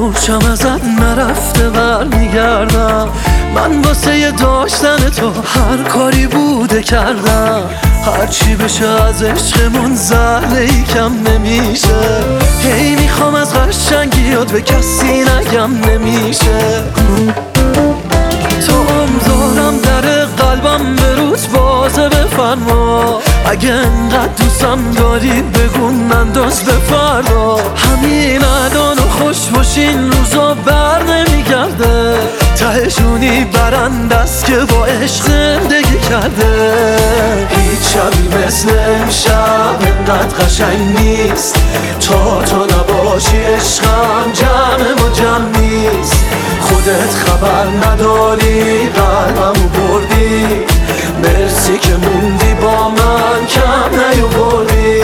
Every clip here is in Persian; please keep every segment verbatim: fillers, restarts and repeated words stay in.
مورچم ازت نرفته برمیگردم. من واسه داشتن تو هر کاری بوده کردم. هرچی بشه از عشقمون زهره کم نمیشه. هی میخوام از قشنگیات به کسی نگم نمیشه. تو امزارم در قلبم به روز بازه بفرما. اگه انقدر دوستم داری بگو ننداز به فردا. همین الان و خوش باشین روزا بر نمیگرده. تهشونی برند است که با عشق زندگی کرده. هیچ شبی مثل امشب انقدر قشنگ نیست. تا تو نباشی عشقم جمع ما جمع نیست. خودت خبر نداری قلبمو بردی. مرسی که موندی با من کم نیاوردی.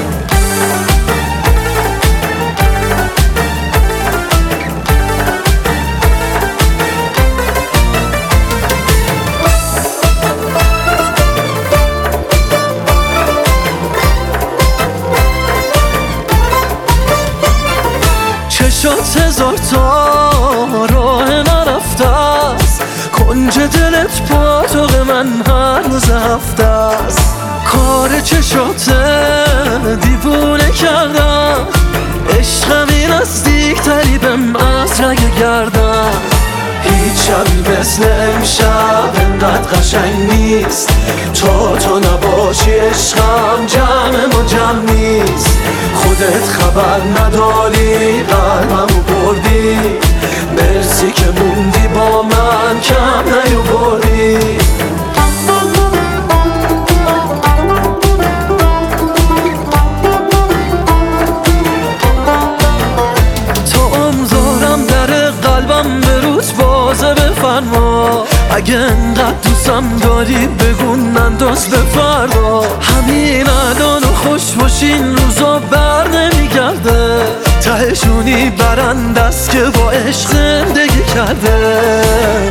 چشات هزار تا راه نرفته است. کنج دلت پاتوق من هر روز هفته است. کار چشات دیوونه کردم. عشقم این نزدیک تری بهم از رگ گردم. هیچ شبی مثل امشب انقدر قشنگ نیست. تا تو نباشی عشقم جمع ما جمع نیست. خودت خبر نداری قلبمو بردی. مرسی که موندی با من کم نیاوردی. تو امزارم در قلبم به روز بازه بفرما. اگه انقدر دوستم داری بگو ننداز به فردا. همین الان و خوش باشین روزا بر نمیگرده. تهشونی برند است که با عشق زندگی کرده.